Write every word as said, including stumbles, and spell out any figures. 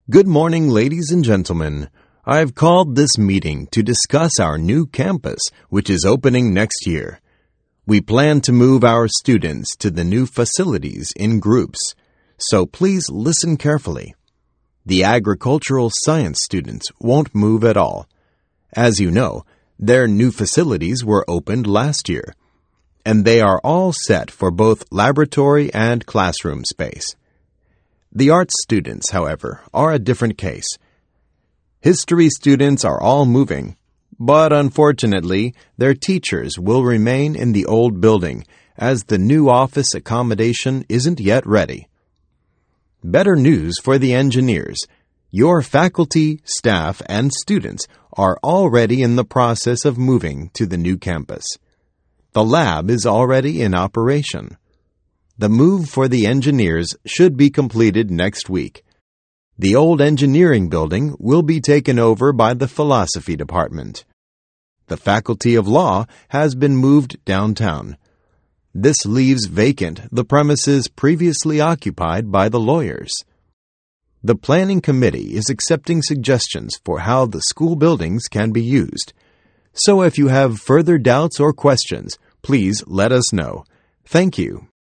Good morning, ladies and gentlemen. I've called this meeting to discuss our new campus, which is opening next year. We plan to move our students to the new facilities in groups, so please listen carefully. The agricultural science students won't move at all. As you know, their new facilities were opened last year, and they are all set for both laboratory and classroom space. The arts students, however, are a different case. History students are all moving, but unfortunately, their teachers will remain in the old building as the new office accommodation isn't yet ready. Better news for the engineers. Your faculty, staff, and students are already in the process of moving to the new campus. The lab is already in operation. The move for the engineers should be completed next week. The old engineering building will be taken over by the philosophy department. The Faculty of Law has been moved downtown. This leaves vacant the premises previously occupied by the lawyers. The Planning Committee is accepting suggestions for how the school buildings can be used. So if you have further doubts or questions, please let us know. Thank you.